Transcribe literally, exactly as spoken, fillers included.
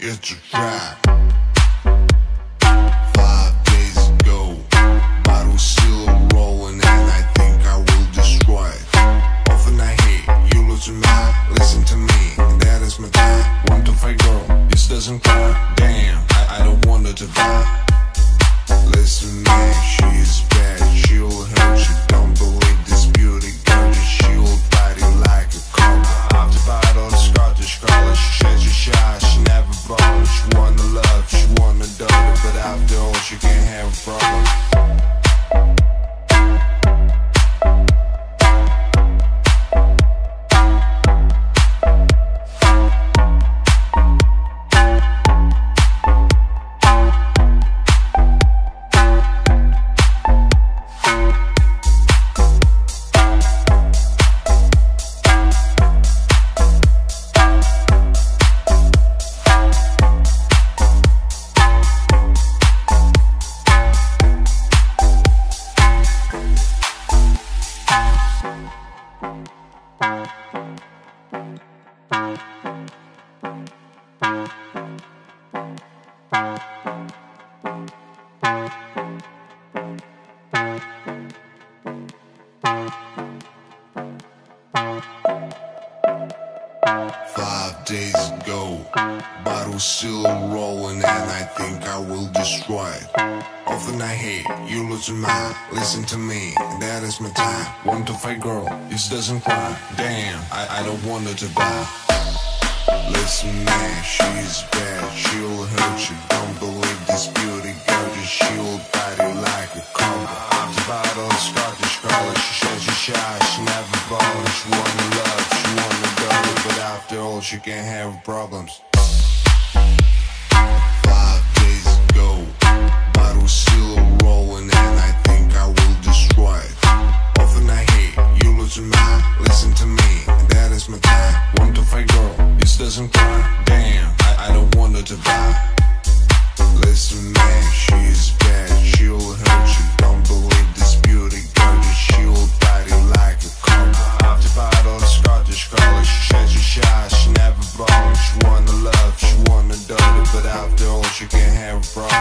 forget to track. Five days ago, bottle still rolling, and I think I will destroy it. Often I hate you, lose your mind. Listen to me, and that is my time. Want to fight, girl? This doesn't cry. Damn, I, I don't want her to die. Listen, man, she's bad. She'll hurt you. Don't believe this beauty girl. She'll bite you like a cobra. After bottle, the Scottish color. She says you shy. She never bothered. She wanna love, she wanna daughter, but after all, she can't have a problem. Five days ago, bottle still rolling, and I think I will destroy it. Often I hate you, lose your mind. Listen to me, and that is my time. Want to fight, girl? This doesn't cry. Damn, I, I don't want her to die. Listen, man, she's bad. She'll hurt you. Don't believe this beauty girl. Just she'll bite you like a cobra. After bottle, Scottish color. She says you're shy. She never bothered. She wanna love, she wanna daughter, but after all, she can't have problems. Five days ago, bottle still rolling, and I think I will destroy it. Often I hate you, lose your mind. Listen to me, and that is my time. Want to fight, girl? This doesn't cry. Damn, I, I don't want her to die. Listen, man, she's bad. She'll hurt you. Don't believe this beauty girl. Just she'll bite you like a cobra. After bottle, the Scottish color. She says you're shy. She never bothered. She wanna love, she wanna daughter, but after all, she can't have a problem.